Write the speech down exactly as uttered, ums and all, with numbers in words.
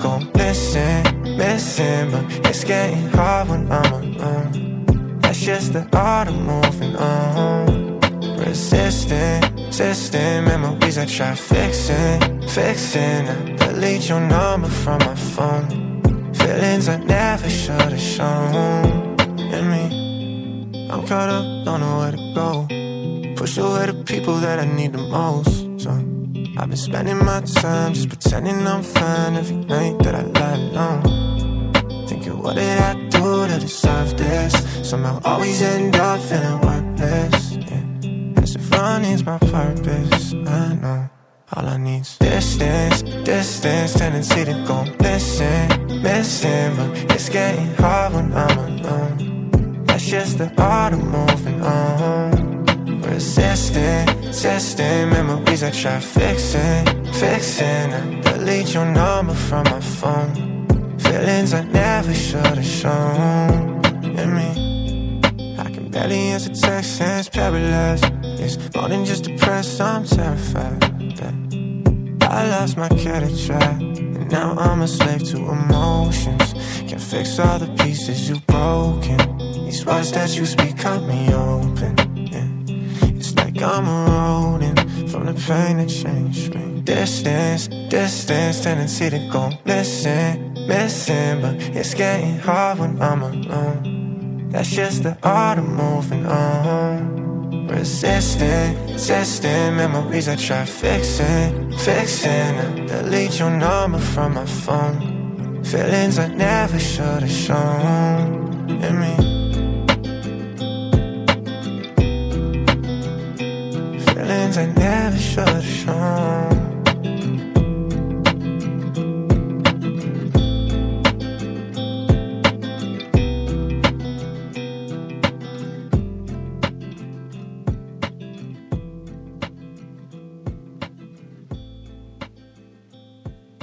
go missing, missing. But it's getting hard when I'm alone. That's just the art of moving on. Resisting, resisting memories I try fixing, fixing. I delete your number from my phone. Feelings I never should have shown in me. I'm caught up, don't know where to go. Push away the people that I need the most. So I've been spending my time just pretending I'm fine every night that I lie alone. Thinking, what did I do to deserve this? Somehow always end up feeling worthless. Yeah. As if running's my purpose, I know. All I need's distance, distance, tendency to go missing, missing. But it's getting hard when I'm alone. That's just the art of moving on. Resisting, resisting memories I try fixing, fixing. I delete your number from my phone. Feelings I never should have shown in me. I can barely answer texts and it's paralyzed. It's more than just depressed, I'm terrified that I lost my cat to try. And now I'm a slave to emotions. Can't fix all the pieces you've broken. These words that you speak cut me open. Like I'm eroding from the pain that changed me. Distance, distance, tendency to go missing, missing. But it's getting hard when I'm alone. That's just the art of moving on. Resisting, resisting memories I try fixing, fixing. I delete your number from my phone. Feelings I never should have shown in me. Feelings I never should have shown.